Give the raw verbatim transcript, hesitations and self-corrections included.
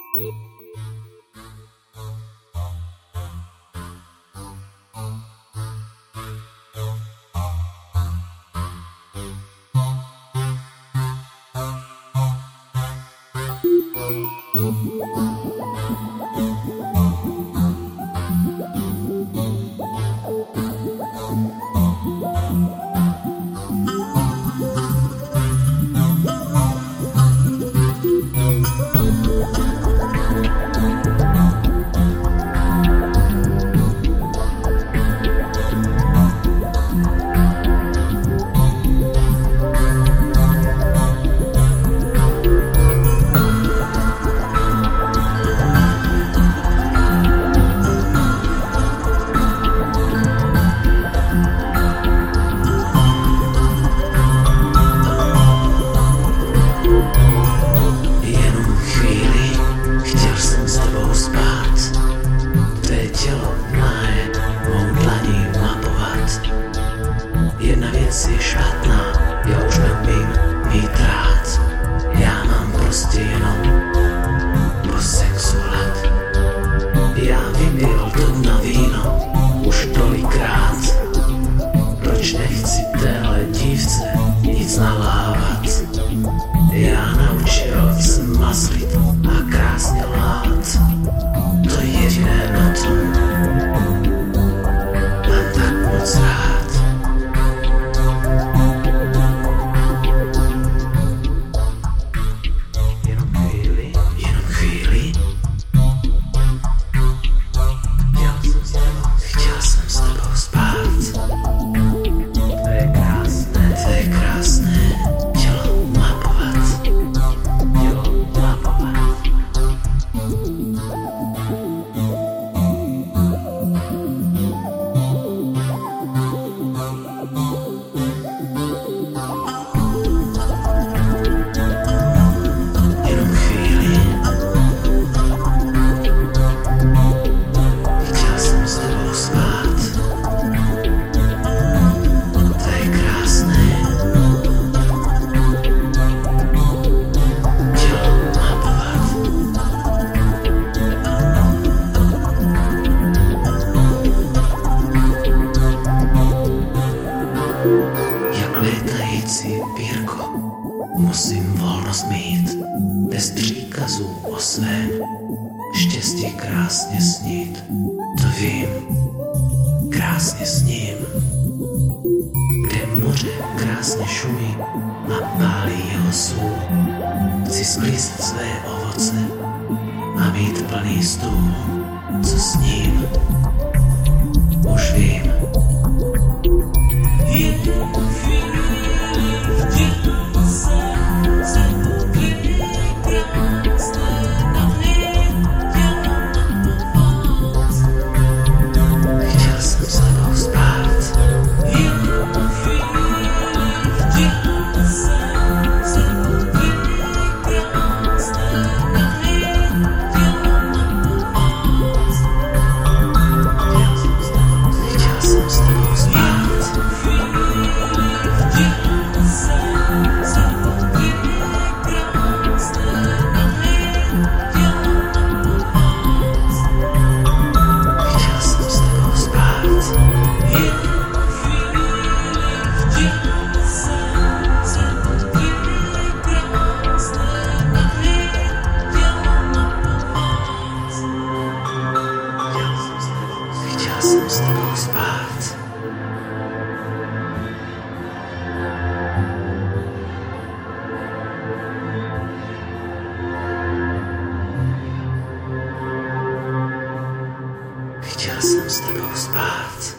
Je špatná, já už neumím mít rád. Já mám prostě jenom po sexu hlad. Já vypil to na víno už tolikrát. Proč nechci téhle dívce nic nalávat? Já naučil jsem maslit a krásně lhát. To je jediné na tom mám tak moc rád. Jak létající pírko musím volnost mít, bez příkazů o svém štěstí krásně snít. To vím, krásně sním, kde moře krásně šumí a pálí jeho sůl. Chci sklízet své ovoce a mít plný stůl. Co s ním? Už vím. Jsem s tebou spát. Chtěl jsem s tebou spát.